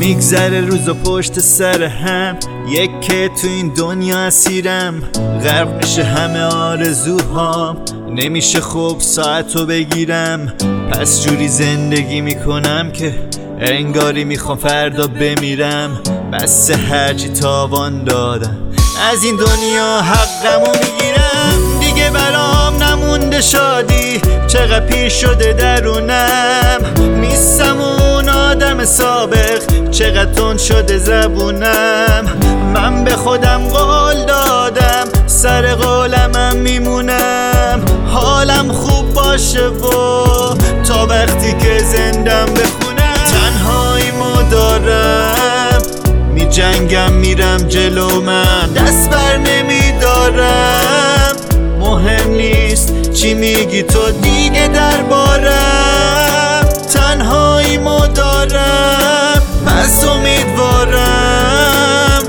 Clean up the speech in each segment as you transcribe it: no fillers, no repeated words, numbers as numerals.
میگذره روز و پشت سر هم، یک که تو این دنیا اسیرم، غرق میشه همه آرزوهام، نمیشه خوب ساعتو بگیرم. پس جوری زندگی میکنم که انگاری میخوام فردا بمیرم. بس هرچی تاوان دادم از این دنیا حقمو میگیرم. دیگه برام نمونده شادی، چقدر پیر شده درونم، نیستم اون آدم سابق، چقدر تند شده زبونم. من به خودم قول دادم سر قولمم میمونم، حالم خوب باشه و تا وقتی که زندم بخونم. تنهاییمو دارم میجنگم، میرم جلو، من دست بر نمیدارم. مهم نیست چی میگی تو دیگه دربارم، تنهاییمو دارم پس امیدوارم.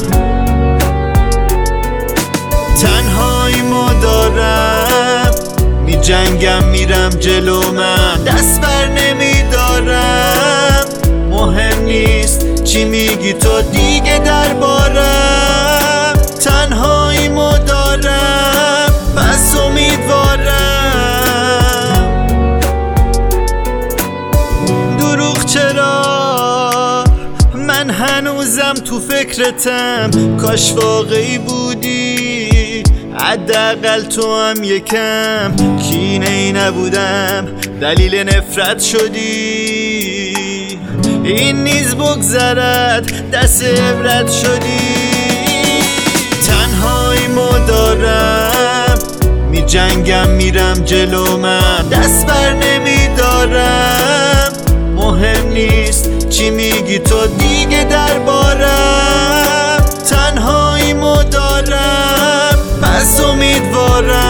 تنهاییمو دارم میجنگم، میرم جلو، من دست بر نمیدارم. مهم نیست چی میگی تو دیگه دربارم، تنهاییمو دارم پس امیدوارم. دروغ چرا، من هنوزم تو فکرتم، کاش واقعی بودی، حداقل تو هم یکم کینه ای نبودم، دلیل نفرت شدی. این نیز بگذرد دست عبرت شدی. تنهاییمو دارم میجنگم، میرم جلو، من دست بر نمیدارم. مهم نیست چی میگی تو دیگه دربارم، تنهاییمو دارم پس امیدوارم.